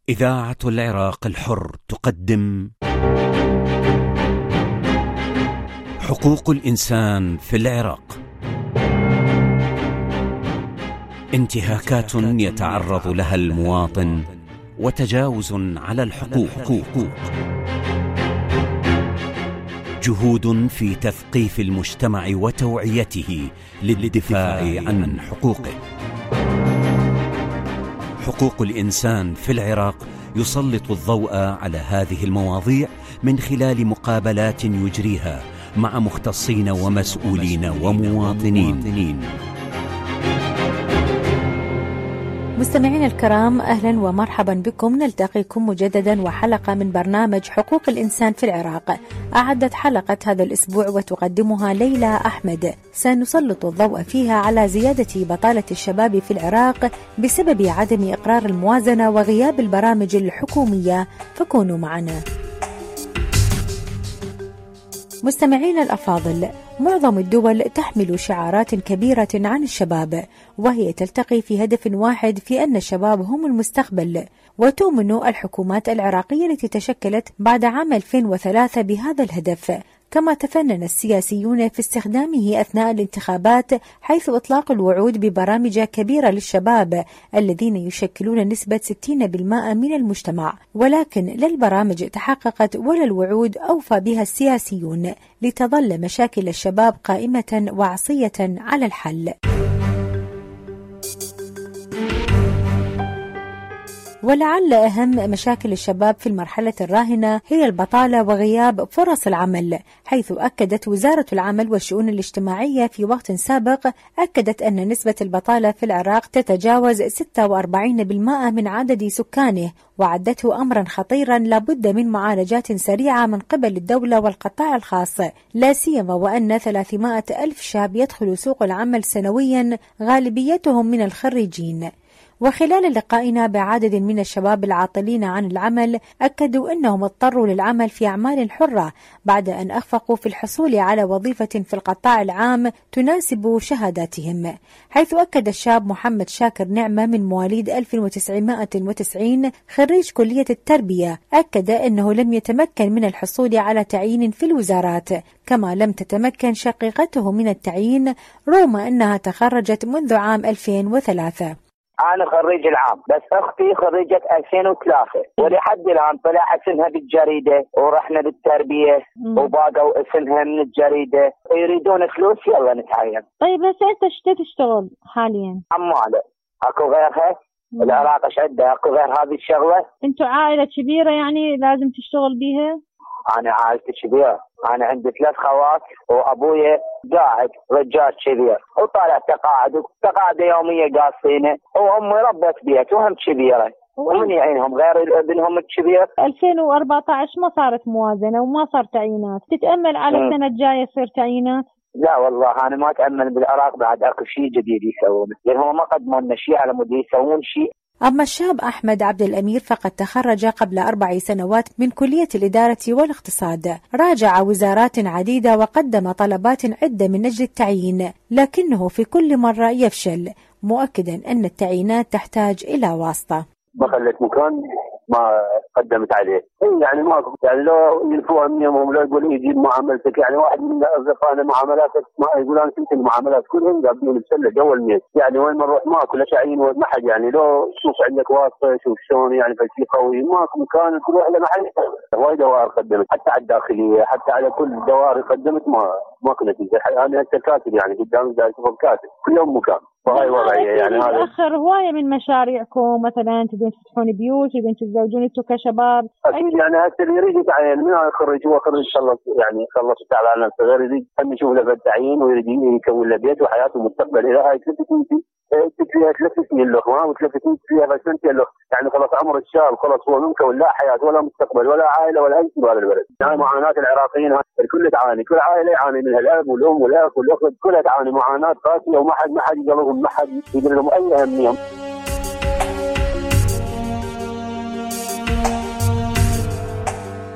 إذاعة العراق الحر تقدم حقوق الإنسان في العراق. انتهاكات يتعرض لها المواطن وتجاوز على الحقوق. جهود في تثقيف المجتمع وتوعيته للدفاع عن حقوقه. حقوق الإنسان في العراق يسلط الضوء على هذه المواضيع من خلال مقابلات يجريها مع مختصين ومسؤولين ومواطنين. مستمعين الكرام، أهلا ومرحبا بكم. نلتقيكم مجددا وحلقة من برنامج حقوق الإنسان في العراق. أعدت حلقة هذا الأسبوع وتقدمها ليلى أحمد. سنسلط الضوء فيها على زيادة بطالة الشباب في العراق بسبب عدم إقرار الموازنة وغياب البرامج الحكومية، فكونوا معنا. مستمعين الأفاضل، معظم الدول تحمل شعارات كبيرة عن الشباب، وهي تلتقي في هدف واحد في أن الشباب هم المستقبل. وتؤمن الحكومات العراقية التي تشكلت بعد عام 2003 بهذا الهدف، كما تفنن السياسيون في استخدامه أثناء الانتخابات، حيث إطلاق الوعود ببرامج كبيرة للشباب الذين يشكلون نسبة 60% من المجتمع، ولكن لا البرامج تحققت ولا الوعود أوفى بها السياسيون، لتظل مشاكل الشباب قائمة وعصية على الحل. ولعل أهم مشاكل الشباب في المرحلة الراهنة هي البطالة وغياب فرص العمل، حيث أكدت وزارة العمل والشؤون الاجتماعية في وقت سابق أكدت أن نسبة البطالة في العراق تتجاوز 46% من عدد سكانه، وعدته أمرا خطيرا لابد من معالجات سريعة من قبل الدولة والقطاع الخاص، لا سيما وأن 300 ألف شاب يدخل سوق العمل سنويا، غالبيتهم من الخريجين. وخلال لقائنا بعدد من الشباب العاطلين عن العمل، أكدوا أنهم اضطروا للعمل في أعمال حرة بعد أن أخفقوا في الحصول على وظيفة في القطاع العام تناسب شهاداتهم، حيث أكد الشاب محمد شاكر نعمة من مواليد 1990 خريج كلية التربية، أكد أنه لم يتمكن من الحصول على تعيين في الوزارات، كما لم تتمكن شقيقته من التعيين رغم أنها تخرجت منذ عام 2003. أنا خريج العام، بس أختي خريجة 2003 ولحد الآن طلع اسمها بالجريدة ورحنا بالتربية وباقوا اسمها من الجريدة، يريدون فلوس يلا نتعين. طيب بس أنت شو تشتغل حاليا؟ عمالة، أكو غيرها؟ العراق ايش عنده؟ أكو غير هذه الشغلة؟ أنتوا عائلة كبيرة يعني لازم تشتغل بيها؟ أنا عائلتي كبيرة، أنا عندي 3 خوات وأبويا قاعد رجال كبير وطالع تقاعد يومية قاصينه، وأمي ربت بيت وهم كبيرة، ومن يعينهم غير ابنهم الكبير. 2014 ما صارت موازنة وما صار تعيينات، تتأمل على السنة الجاية يصير تعيينات؟ لا والله أنا ما أتأمل بالعراق بعد أكو شيء جديد يسوونه، لأن هم ما قدموا لنا شيء على مود يسوون شيء. أما الشاب أحمد عبد الأمير فقد تخرج قبل 4 سنوات من كلية الإدارة والاقتصاد، راجع وزارات عديدة وقدم طلبات عدة من أجل التعيين، لكنه في كل مرة يفشل، مؤكدا أن التعيينات تحتاج إلى واسطة. ما خلت مكان ما قدمت عليه، يعني ما يعني لو يلفوها من يومهم لا يقول يجيب معاملتك، يعني واحد من اصدقائنا معاملاتك ما يقول انا كنت المعاملات كلهم قابلين بسله جو الميت، يعني وين ما نروح ماكو لا تعيين ولا ما حد، يعني لو تشوف عندك واسطه شوف شلون يعني فشي قوي ماكو مكان تروح له محل. وايد دوائر قدمت حتى على الداخليه حتى على كل الدوائر قدمت ماكو نتيجه. انا هسه كاتب يعني قدامي دا اشوف كاتب كل يوم مكان، فهاي وضعيه يعني هذا. تاخر هوايه من مشاريعكم، مثلا تبين تفتحون بيوت، تبين تتزوجون انتم كشباب. اكيد يعني هسه اللي يريد يتعين من خريج هو خريج خلص يعني خلص تعب على نفسه، غير يريد هم يشوف له التعيين ويريد يكون له بيت وحياته ومستقبل. اذا هاي فيها 3 سنين له و3 سنين فيها بس انت له يعني خلص عمر الشاب خلص هو ممكن لا حياه ولا مستقبل ولا عائله ولا اي شيء بهذا البلد. يعني معاناه العراقيين الكل تعاني، كل عائله يعاني منها، الاب والام والاخ والاخت كلها تعاني معاناه قاسيه، وما حد يقلهم، ما حد يدير لهم اي اهميه.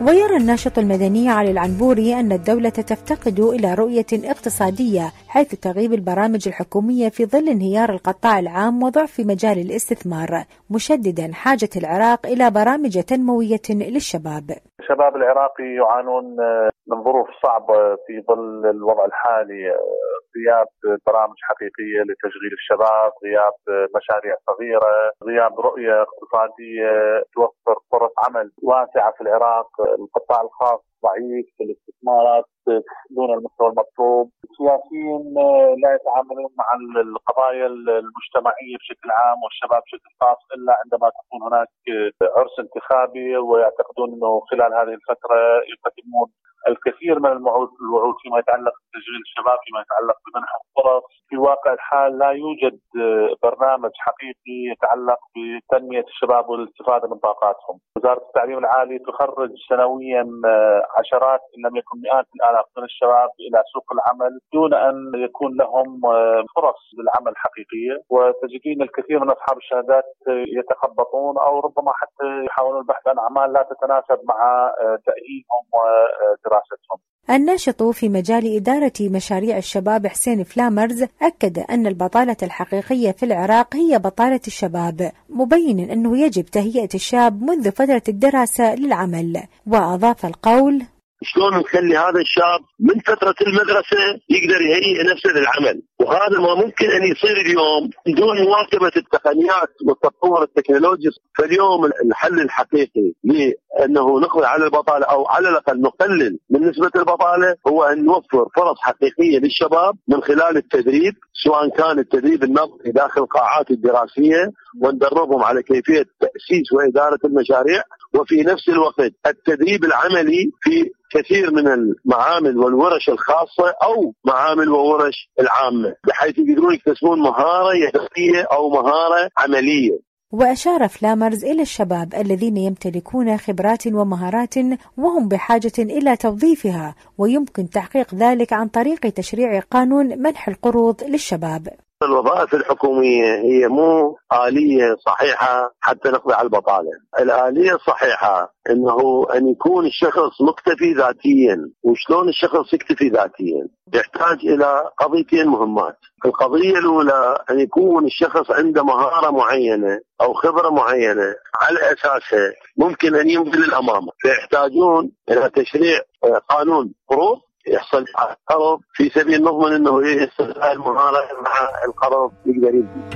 ويرى الناشط المدني علي العنبوري أن الدولة تفتقد إلى رؤية اقتصادية، حيث تغيب البرامج الحكومية في ظل انهيار القطاع العام وضعف مجال الاستثمار، مشددا حاجة العراق إلى برامج تنموية للشباب. الشباب العراقي يعانون من ظروف صعبة في ظل الوضع الحالي، غياب برامج حقيقية لتشغيل الشباب، غياب مشاريع صغيرة، غياب رؤية اقتصادية توفر فرص عمل واسعة في العراق. القطاع الخاص ضعيف في الاستثمارات دون المستوى المطلوب. السياسيين لا يتعاملون مع القضايا المجتمعية بشكل عام والشباب بشكل خاص إلا عندما تكون هناك عرس انتخابي، ويعتقدون أنه خلال هذه الفترة يقدمون الكثير من الوعود فيما يتعلق بتشغيل الشباب، فيما يتعلق بمنح الفرص. في واقع الحال لا يوجد برنامج حقيقي يتعلق بتنمية الشباب والاستفادة من طاقاتهم. وزارة التعليم العالي تخرج سنويا عشرات إن لم يكن مئات الآلاف من الشباب إلى سوق العمل دون أن يكون لهم فرص للعمل حقيقية، وتجدين الكثير من أصحاب الشهادات يتخبطون أو ربما حتى يحاولون البحث عن أعمال لا تتناسب مع تأهيلهم ودراستهم. الناشط في مجال إدارة مشاريع الشباب حسين فلامرز أكد أن البطالة الحقيقية في العراق هي بطالة الشباب، مبينا أنه يجب تهيئة الشاب منذ فترة الدراسة للعمل، وأضاف القول: شلون نخلي هذا الشاب من فترة المدرسة يقدر يهيئ نفسه للعمل، وهذا ما ممكن أن يصير اليوم بدون مواكبة التقنيات والتطور التكنولوجي. فاليوم الحل الحقيقي لأنه نقضي على البطالة أو على الأقل نقلل من نسبة البطالة هو أن نوفر فرص حقيقية للشباب من خلال التدريب، سواء كان التدريب النظري داخل القاعات الدراسية وندربهم على كيفية تأسيس وإدارة المشاريع، وفي نفس الوقت التدريب العملي في كثير من المعامل والورش الخاصة أو معامل وورش العامة، بحيث يقدرون يكتسبون مهارة يدوية أو مهارة عملية. وأشار فلامرز إلى الشباب الذين يمتلكون خبرات ومهارات وهم بحاجة إلى توظيفها، ويمكن تحقيق ذلك عن طريق تشريع قانون منح القروض للشباب. الوظائف الحكومية هي مو آلية صحيحة حتى نقضي على البطالة. الآلية الصحيحة أنه أن يكون الشخص مكتفي ذاتيا. وشلون الشخص يكتفي ذاتيا؟ يحتاج إلى قضيتين مهمات. القضية الأولى أن يكون الشخص عنده مهارة معينة أو خبرة معينة على أساسها ممكن أن ينقل الأمام، فيحتاجون إلى تشريع قانون قروض يحصل قرض في سبيل نضمن أنه يستغل المهارة مع القرض يقدر يبني.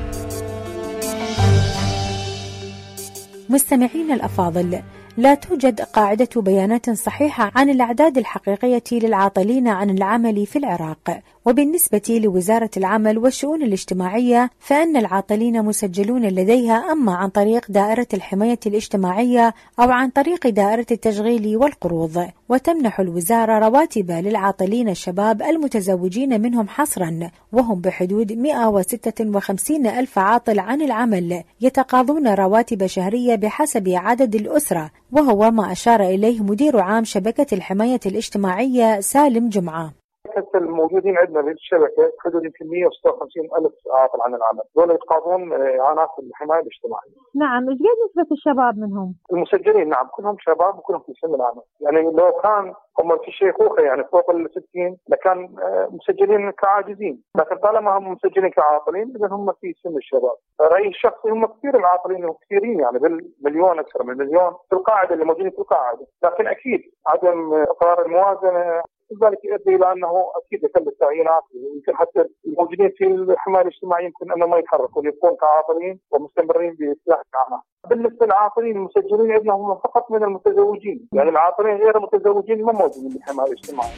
مستمعين الأفاضل، لا توجد قاعدة بيانات صحيحة عن الأعداد الحقيقية للعاطلين عن العمل في العراق. وبالنسبة لوزارة العمل والشؤون الاجتماعية فإن العاطلين مسجلون لديها، أما عن طريق دائرة الحماية الاجتماعية أو عن طريق دائرة التشغيل والقروض. وتمنح الوزارة رواتب للعاطلين الشباب المتزوجين منهم حصرا، وهم بحدود 156 ألف عاطل عن العمل يتقاضون رواتب شهرية بحسب عدد الأسرة، وهو ما أشار إليه مدير عام شبكة الحماية الاجتماعية سالم جمعة. حتى الموجودين عندنا في الشبكة حدود يمكن 156 ألف عاطل عن العمل، دول يتقاضون إعانات الحماية الاجتماعية. نعم، ايش قد نسبة الشباب منهم؟ المسجلين نعم كلهم شباب وكلهم في سن العمل، يعني لو كان هم في شيخوخة يعني فوق ال60 لكان مسجلين كعاجزين، لكن طالما هم مسجلين كعاطلين إذا هم في سن الشباب. رأيي الشخصي هم كثير العاطلين وكثيرين يعني بالمليون أكثر من المليون في القاعدة اللي موجودين في القاعدة، لكن أكيد عدم إقرار الموازنة ذلك يؤدي الى انه اكيد يكلف تعيينات، ويمكن حتى الموجودين في الحمايه الاجتماعيه يمكن انه ما يتحركوا يبقون كعاطلين ومستمرين بسلاح الاعمال. بالنسبه للعاطلين المسجلين عندنا هم فقط من المتزوجين، يعني العاطلين غير المتزوجين ما موجودين بالحمايه الاجتماعيه.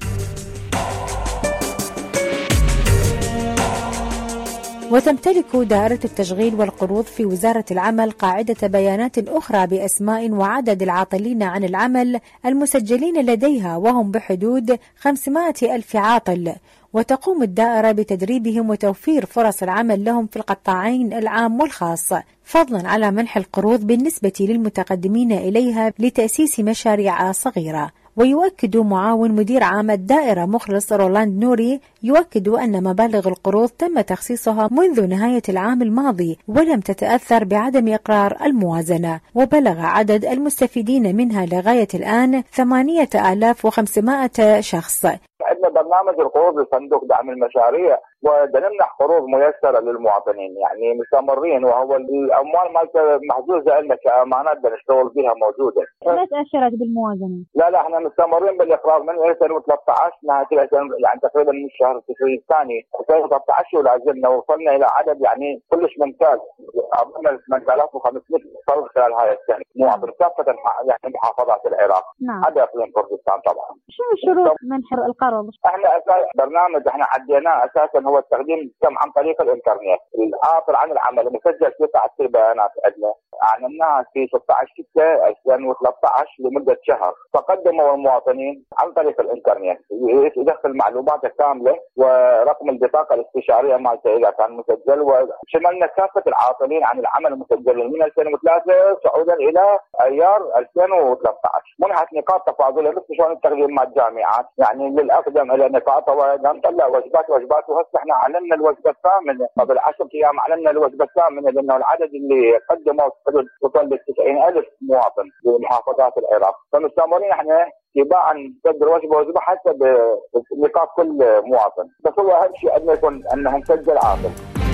وتمتلك دائرة التشغيل والقروض في وزارة العمل قاعدة بيانات أخرى بأسماء وعدد العاطلين عن العمل المسجلين لديها، وهم بحدود 500 ألف عاطل. وتقوم الدائرة بتدريبهم وتوفير فرص العمل لهم في القطاعين العام والخاص، فضلا على منح القروض بالنسبة للمتقدمين إليها لتأسيس مشاريع صغيرة. ويؤكد معاون مدير عام الدائرة مخلص رولاند نوري أن مبالغ القروض تم تخصيصها منذ نهاية العام الماضي ولم تتأثر بعدم إقرار الموازنة، وبلغ عدد المستفيدين منها لغاية الآن 8500 شخص. عندنا برنامج القروض لصندوق دعم المشاريع ونمنح قروض ميسره للمواطنين، يعني مستمرين، وهو الاموال مالته محجوزه لنا كامانات بنشتغل بها موجوده. ما تاثرت بالموازنه؟ لا احنا مستمرين بالاقرار من 2013 نهايه يعني تقريبا من الشهر التشريعي الثاني 2013 ولا زلنا وصلنا الى عدد يعني كلش ممتاز، اظن 8500 صار خلال هاي السنه مواطن كافه يعني محافظات العراق. هذا اقليم كردستان. طبعا شنو شروط منح القرض؟ احنا برنامج احنا عديناه اساسا هو التقديم كم عن طريق الانترنت، العاطل عن العمل مسجل في قاعده البيانات عندنا، اعلناها في 16/6/2013 لمده شهر، فقدموا المواطنين عن طريق الانترنت يدخل معلوماته كامله ورقم البطاقه الاستشاريه مالته اذا كان مسجل، وشملنا كافه العاطلين عن العمل المسجلين من 2003 صعودا الى ايار 2013. منحت نقاط تفاضليه مثل شلون التقديم مع الجامعات، يعني للاقدم الى نقاط ونطلع وجبات وهسه احنا اعلنا الوجبه الثامنه قبل 10 ايام، اعلنا الوجبه الثامنه لانه العدد اللي قدموا وصل ل 90,000 مواطن في محافظات العراق، فمستمرين احنا تباعا نسجل وجبه حتى بنقاط كل مواطن، بس هو اهم شيء انه يكون انه مسجل عاطل.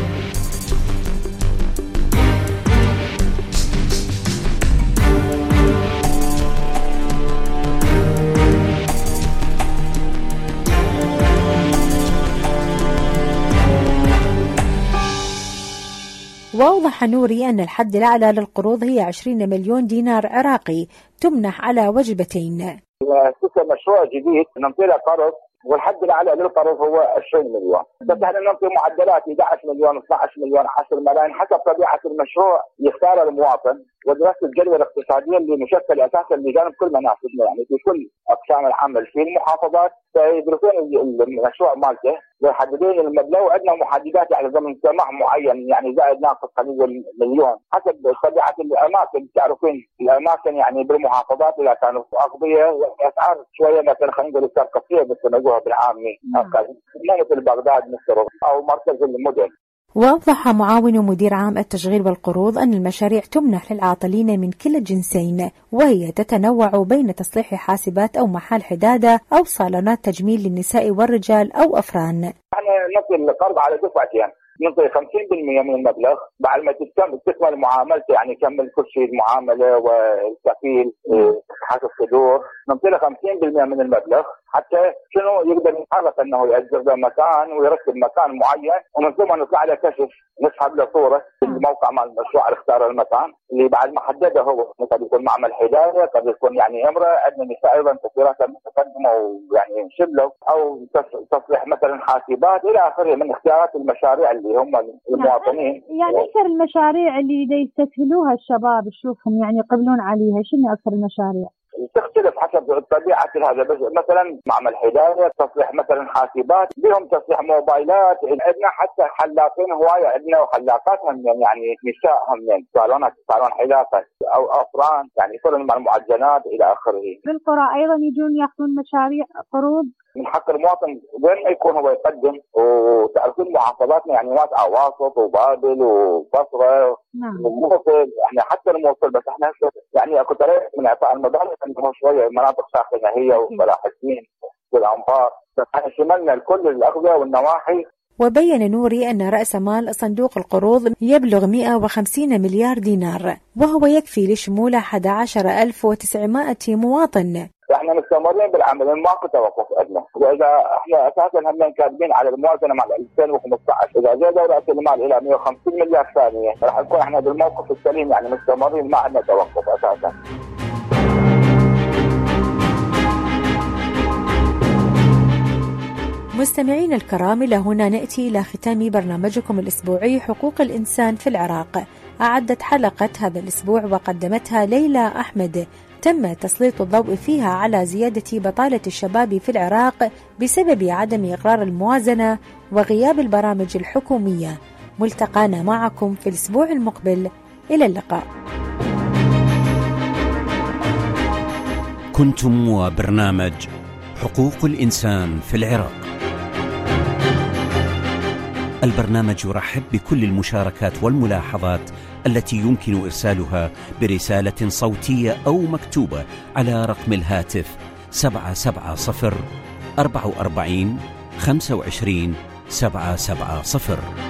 وأوضح نوري أن الحد الأعلى للقروض هي 20 مليون دينار عراقي تمنح على وجبتين. مشروع جديد نعطي له قرض والحد الاعلى للقرض هو 20 مليون، بس احنا نعطي معدلات 11 مليون 12 مليون 10 ملايين حسب طبيعه المشروع يختار المواطن، ودراسه الجدوى الاقتصاديه اللي مشكل اساسا لجانب كل منافذنا، يعني في كل اقسام العمل في المحافظات فيدرسون المشروع مالته ويحددون المبلغ، وعندنا محددات يعني ضمن سماح معين يعني زائد ناقص قليل مليون حسب طبيعه الاماكن. تعرفين الاماكن يعني بالمحافظات اذا كانوا اغبيه اسعار شويه مثلا خلينا نقول الترقيه بس نقولها بالعامي، مو مثل بغداد مصر او مركز المدن. وأوضح معاون مدير عام التشغيل والقروض أن المشاريع تمنح للعاطلين من كلا الجنسين، وهي تتنوع بين تصليح حاسبات أو محال حدادة أو صالونات تجميل للنساء والرجال أو أفران. احنا نعطي القرض على دفعتين، نعطي 50% من المبلغ بعد ما تكمل معاملته، يعني يكمل كل شيء المعامله والكفيل حق الصدور، نعطي له 50% من المبلغ حتى شنو يقدر يتحرك انه يأجر له مكان ويرتب مكان معين، ومن ثم نطلع له كشف نسحب له صوره الموقع مال المشروع على اختيار المكان اللي بعد ما حدده هو، قد يكون معمل حدايه، قد يكون يعني امراه، عندنا نساء ايضا كثيرات متقدمه ويعني شبلوا او تصليح مثلا حاسبات الى اخره من اختيارات المشاريع اللي هم المواطنين. يعني اكثر المشاريع اللي يستسهلوها الشباب تشوفهم يعني يقبلون عليها، شنو اكثر المشاريع؟ تختلف حسب طبيعه هذا، بس مثلا معمل حدايه، تصليح مثلا حاسبات، بهم تصليح موبايلات، عندنا حتى حلاقين هوايه، عندنا وحلاقات هم يعني نساء هم صالون حلاقه او افران، يعني كل مع المعجنات الى اخره. بالقرى ايضا يجون ياخذون مشاريع قروض. من حق المواطن وين ما يكون هو يقدم، وتعرفون محافظاتنا يعني واسط وبابل وبصره وموصل، يعني حتى الموصل، بس احنا يعني اكو طريقه من اعطاء المبالغ عندهم شويه مناطق ساخنه هي وصلاح الدين والانبار، فاحنا شملنا الكل الاغذيه والنواحي. وبين نوري أن رأس مال صندوق القروض يبلغ 150 مليار دينار، وهو يكفي لشمول 11,900 مواطن. احنا مستمرين بالعمل، ماكو توقف عندنا، واذا احنا اساسا هم كاتبين على الموازنه مع 2015 اذا زادوا راس المال الى 150 مليار ثانيه راح نكون احنا بالموقف السليم، يعني مستمرين ما عندنا توقف اساسا. مستمعين الكرام، إلى هنا نأتي إلى ختام برنامجكم الأسبوعي حقوق الإنسان في العراق. أعدت حلقة هذا الأسبوع وقدمتها ليلى أحمد، تم تسليط الضوء فيها على زيادة بطالة الشباب في العراق بسبب عدم إقرار الموازنة وغياب البرامج الحكومية. ملتقانا معكم في الأسبوع المقبل، إلى اللقاء. كنتم وبرنامج حقوق الإنسان في العراق. البرنامج يرحب بكل المشاركات والملاحظات التي يمكن إرسالها برسالة صوتية أو مكتوبة على رقم الهاتف 770 44 25 770.